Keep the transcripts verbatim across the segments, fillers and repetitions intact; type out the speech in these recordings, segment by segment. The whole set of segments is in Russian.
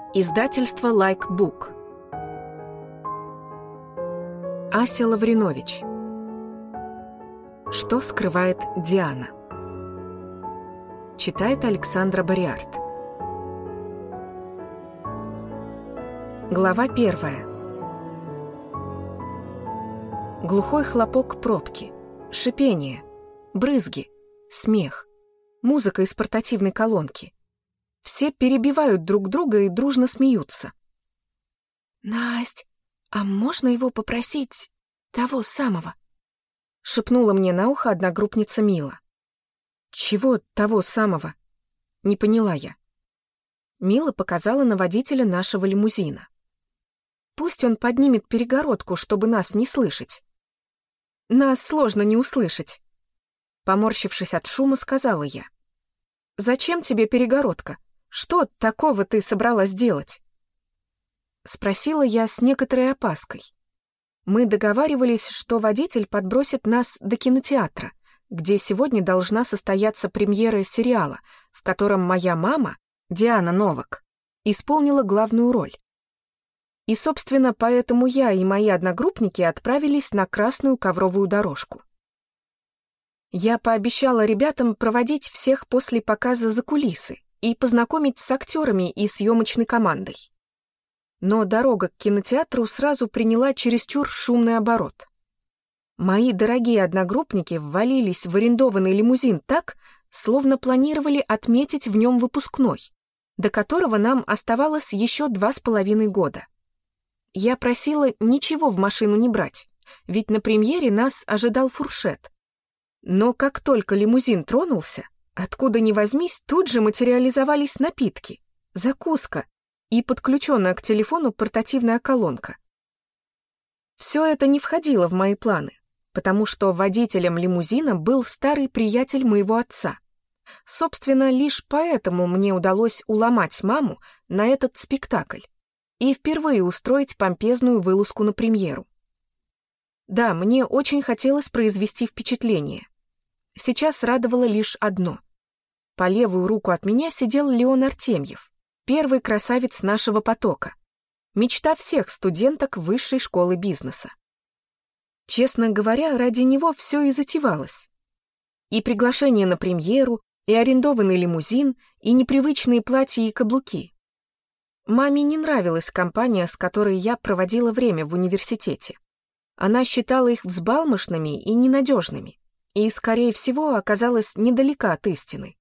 Издательство Лайкбук. Ася Лавринович. Что скрывает Диана? Читает Александра Бариарт. Глава первая. Глухой хлопок пробки, шипение, брызги, смех, музыка из портативной колонки. Все перебивают друг друга и дружно смеются. «Насть, а можно его попросить того самого?» — шепнула мне на ухо одногруппница Мила. «Чего того самого?» — не поняла я. Мила показала на водителя нашего лимузина. «Пусть он поднимет перегородку, чтобы нас не слышать». «Нас сложно не услышать», — поморщившись от шума, сказала я. «Зачем тебе перегородка? Что такого ты собралась делать?» Спросила я с некоторой опаской. Мы договаривались, что водитель подбросит нас до кинотеатра, где сегодня должна состояться премьера сериала, в котором моя мама, Диана Новак, исполнила главную роль. И, собственно, поэтому я и мои одногруппники отправились на красную ковровую дорожку. Я пообещала ребятам проводить всех после показа за кулисы и познакомить с актерами и съемочной командой. Но дорога к кинотеатру сразу приняла чересчур шумный оборот. Мои дорогие одногруппники ввалились в арендованный лимузин так, словно планировали отметить в нем выпускной, до которого нам оставалось еще два с половиной года. Я просила ничего в машину не брать, ведь на премьере нас ожидал фуршет. Но как только лимузин тронулся, откуда ни возьмись, тут же материализовались напитки, закуска и подключенная к телефону портативная колонка. Все это не входило в мои планы, потому что водителем лимузина был старый приятель моего отца. Собственно, лишь поэтому мне удалось уломать маму на этот спектакль и впервые устроить помпезную вылазку на премьеру. Да, мне очень хотелось произвести впечатление. Сейчас радовало лишь одно. По левую руку от меня сидел Леон Артемьев, первый красавец нашего потока, мечта всех студенток высшей школы бизнеса. Честно говоря, ради него все и затевалось. И приглашение на премьеру, и арендованный лимузин, и непривычные платья и каблуки. Маме не нравилась компания, с которой я проводила время в университете. Она считала их взбалмошными и ненадежными, и, скорее всего, оказалась недалека от истины.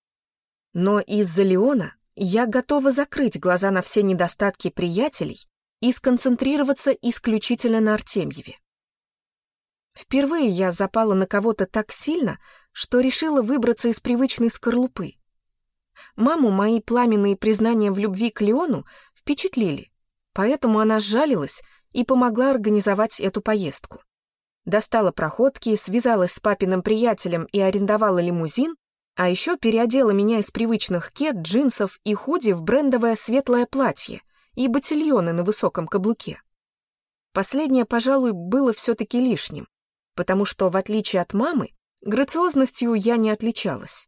Но из-за Леона я готова закрыть глаза на все недостатки приятелей и сконцентрироваться исключительно на Артемьеве. Впервые я запала на кого-то так сильно, что решила выбраться из привычной скорлупы. Маму мои пламенные признания в любви к Леону впечатлили, поэтому она сжалилась и помогла организовать эту поездку. Достала проходки, связалась с папиным приятелем и арендовала лимузин, а еще переодела меня из привычных кед, джинсов и худи в брендовое светлое платье и ботильоны на высоком каблуке. Последнее, пожалуй, было все-таки лишним, потому что, в отличие от мамы, грациозностью я не отличалась.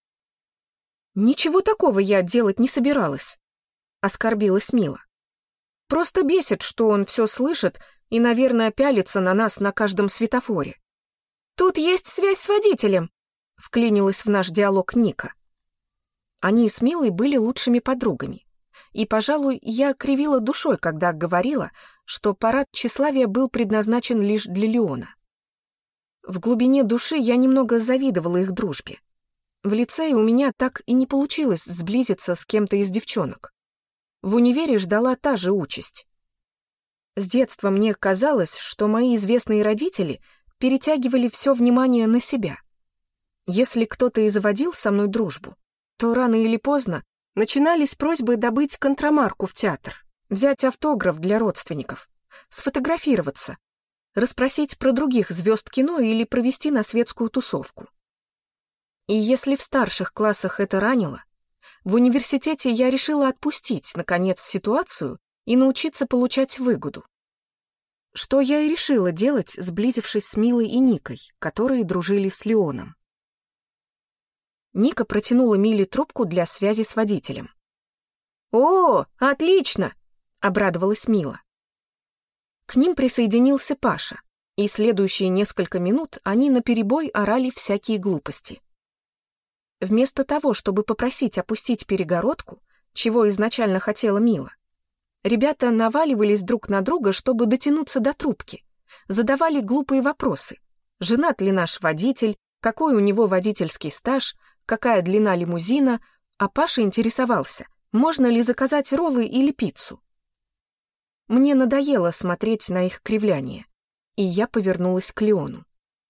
«Ничего такого я делать не собиралась», — оскорбилась Мила. «Просто бесит, что он все слышит и, наверное, пялится на нас на каждом светофоре». «Тут есть связь с водителем», — вклинилась в наш диалог Ника. Они с Милой были лучшими подругами, и, пожалуй, я кривила душой, когда говорила, что парад тщеславия был предназначен лишь для Леона. В глубине души я немного завидовала их дружбе. В лицее у меня так и не получилось сблизиться с кем-то из девчонок. В универе ждала та же участь. С детства мне казалось, что мои известные родители перетягивали все внимание на себя. Если кто-то и заводил со мной дружбу, то рано или поздно начинались просьбы добыть контрамарку в театр, взять автограф для родственников, сфотографироваться, расспросить про других звезд кино или провести на светскую тусовку. И если в старших классах это ранило, в университете я решила отпустить, наконец, ситуацию и научиться получать выгоду. Что я и решила делать, сблизившись с Милой и Никой, которые дружили с Леоном. Ника протянула Миле трубку для связи с водителем. «О, отлично!» — обрадовалась Мила. К ним присоединился Паша, и следующие несколько минут они наперебой орали всякие глупости. Вместо того, чтобы попросить опустить перегородку, чего изначально хотела Мила, ребята наваливались друг на друга, чтобы дотянуться до трубки, задавали глупые вопросы. Женат ли наш водитель, какой у него водительский стаж, какая длина лимузина, а Паша интересовался, можно ли заказать роллы или пиццу. Мне надоело смотреть на их кривляние, и я повернулась к Леону.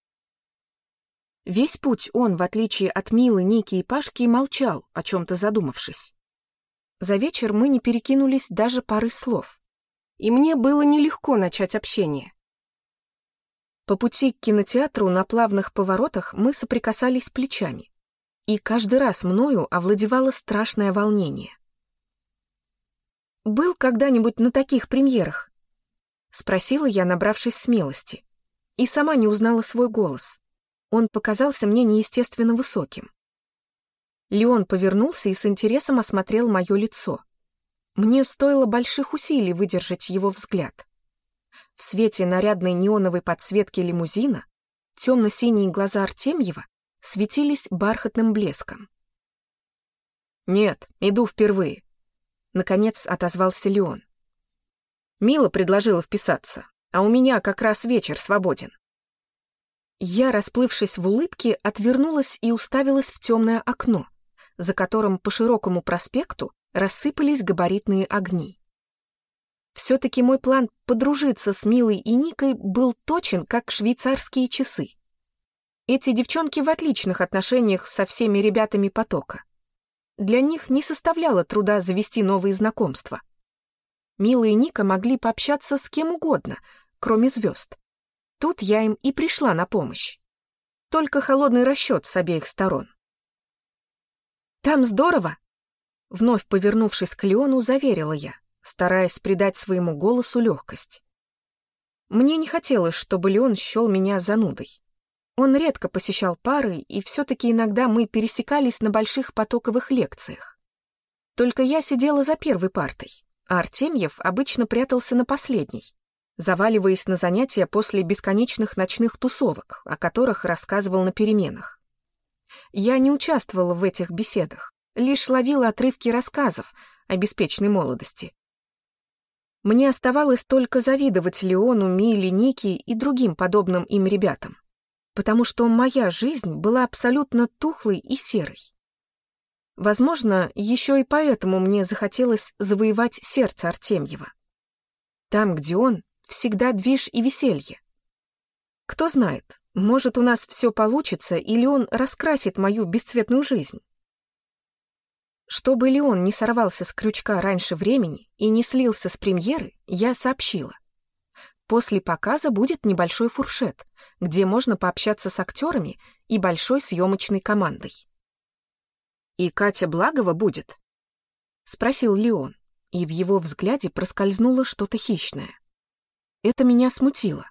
Весь путь он, в отличие от Милы, Ники и Пашки, молчал, о чем-то задумавшись. За вечер мы не перекинулись даже пары слов, и мне было нелегко начать общение. По пути к кинотеатру на плавных поворотах мы соприкасались плечами, и каждый раз мною овладевало страшное волнение. «Был когда-нибудь на таких премьерах?» — спросила я, набравшись смелости, и сама не узнала свой голос. Он показался мне неестественно высоким. Леон повернулся и с интересом осмотрел мое лицо. Мне стоило больших усилий выдержать его взгляд. В свете нарядной неоновой подсветки лимузина темно-синие глаза Артемьева светились бархатным блеском. «Нет, иду впервые», — наконец отозвался Леон. «Мила предложила вписаться, а у меня как раз вечер свободен». Я, расплывшись в улыбке, отвернулась и уставилась в темное окно, за которым по широкому проспекту рассыпались габаритные огни. Все-таки мой план подружиться с Милой и Никой был точен, как швейцарские часы. Эти девчонки в отличных отношениях со всеми ребятами потока. Для них не составляло труда завести новые знакомства. Мила и Ника могли пообщаться с кем угодно, кроме звезд. Тут я им и пришла на помощь. Только холодный расчет с обеих сторон. «Там здорово!» Вновь повернувшись к Леону, заверила я, стараясь придать своему голосу легкость. Мне не хотелось, чтобы Леон счел меня занудой. Он редко посещал пары, и все-таки иногда мы пересекались на больших потоковых лекциях. Только я сидела за первой партой, а Артемьев обычно прятался на последней, заваливаясь на занятия после бесконечных ночных тусовок, о которых рассказывал на переменах. Я не участвовала в этих беседах, лишь ловила отрывки рассказов о беспечной молодости. Мне оставалось только завидовать Леону, Миле, Нике и другим подобным им ребятам, потому что моя жизнь была абсолютно тухлой и серой. Возможно, еще и поэтому мне захотелось завоевать сердце Артемьева. Там, где он, всегда движ и веселье. Кто знает, может, у нас все получится, или он раскрасит мою бесцветную жизнь. Чтобы Леон не сорвался с крючка раньше времени и не слился с премьеры, я сообщила. После показа будет небольшой фуршет, где можно пообщаться с актерами и большой съемочной командой. «И Катя Благова будет?» — спросил Леон, и в его взгляде проскользнуло что-то хищное. Это меня смутило.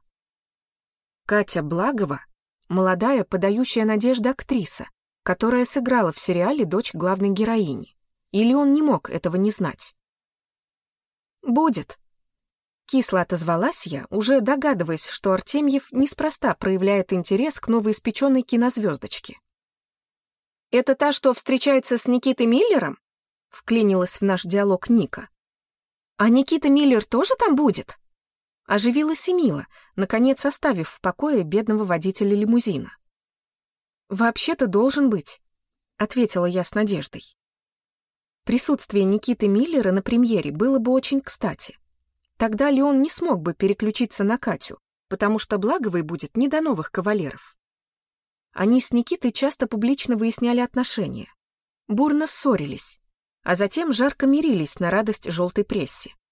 Катя Благова — молодая, подающая надежды актриса, которая сыграла в сериале дочь главной героини. Или он не мог этого не знать? «Будет», — кисло отозвалась я, уже догадываясь, что Артемьев неспроста проявляет интерес к новоиспеченной кинозвездочке. «Это та, что встречается с Никитой Миллером?» — вклинилась в наш диалог Ника. «А Никита Миллер тоже там будет?» Оживилась и Мила, наконец оставив в покое бедного водителя лимузина. «Вообще-то должен быть», — ответила я с надеждой. Присутствие Никиты Миллера на премьере было бы очень кстати. Тогда Леон не смог бы переключиться на Катю, потому что Благовой будет не до новых кавалеров. Они с Никитой часто публично выясняли отношения, бурно ссорились, а затем жарко мирились на радость желтой прессе.